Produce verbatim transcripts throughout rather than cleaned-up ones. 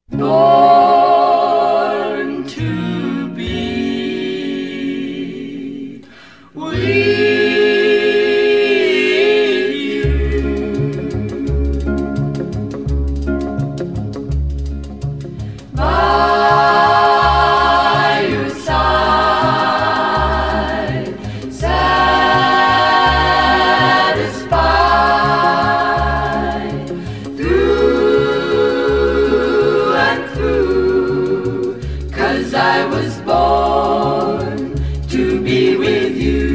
Born to be with you, by your side, satisfied through and through, 'cause I was born to be with you.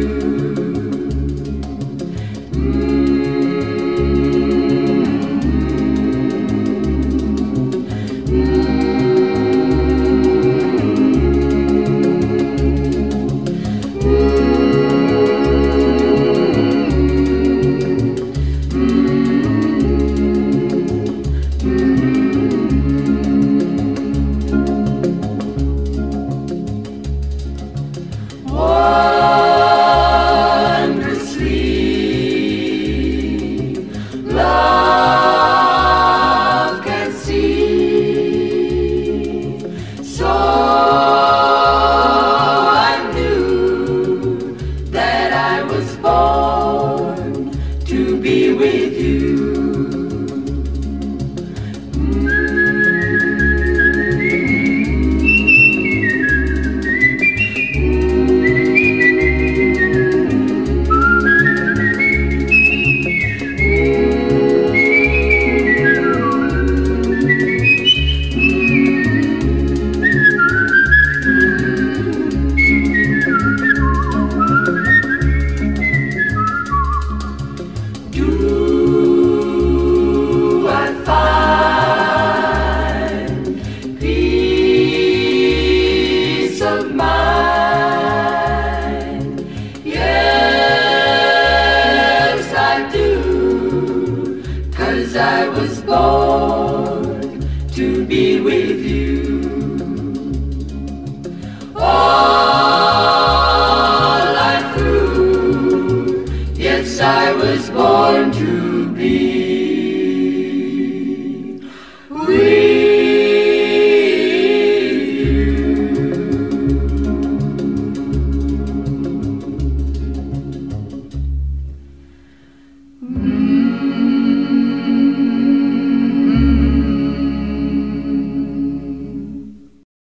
To be with you. Do I find peace of mind? Yes, I do, 'cause I was born to be with you. All life through, yes, I was born to be